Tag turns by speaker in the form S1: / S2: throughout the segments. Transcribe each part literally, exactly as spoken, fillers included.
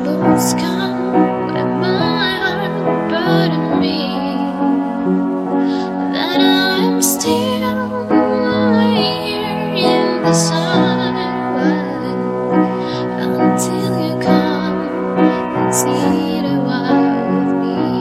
S1: troubles come and my heart burden me, that I'm still here in the silence until you come and sit a while with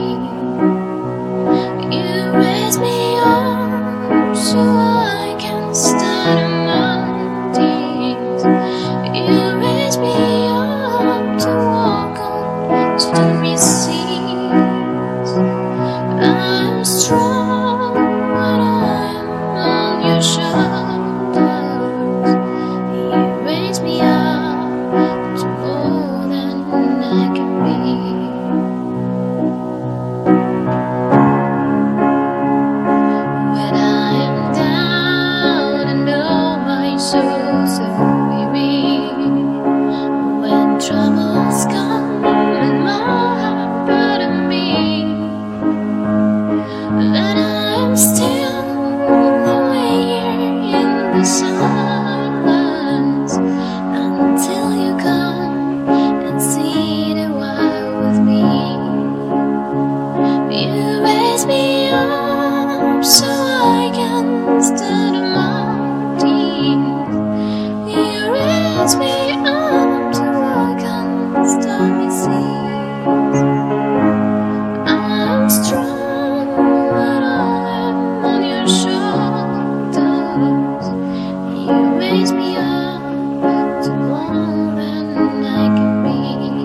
S1: me. You raise me up so I can stand on mountains. You raise me up to walk on stormy seas. I'm strong when I'm on your shoulders. You raise me up to more than I can be. When I am down and oh my soul so weary, when troubles come and my heart burden me, that I'm still here in the silence until you come and sit a while with me. You raise me up so I can stand on mountains. You raise me up to walk on stormy seas. I'm strong when I'm on your shoulders. You raise me up to more than I can be.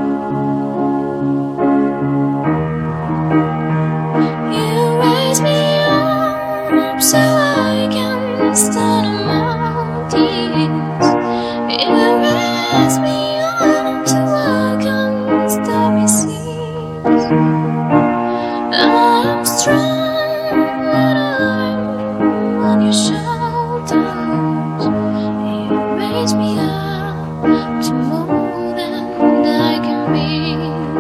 S1: You raise me up so I can stand on mountains. You raise me up to walk on stormy seas. I'm strong when I'm on your shoulders. You raise me up to more than I can be.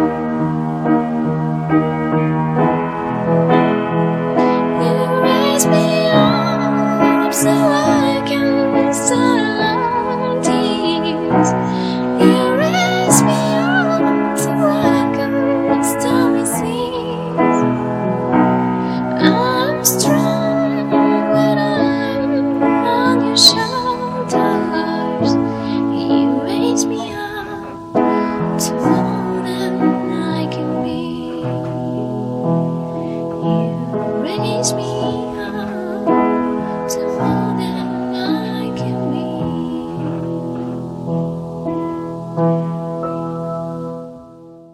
S1: You raise me up so I can stand on mountains. You raise me up to walk on stormy seas. I'm strong when I'm on your shoulders. You raise me up to more than I can be. You raise me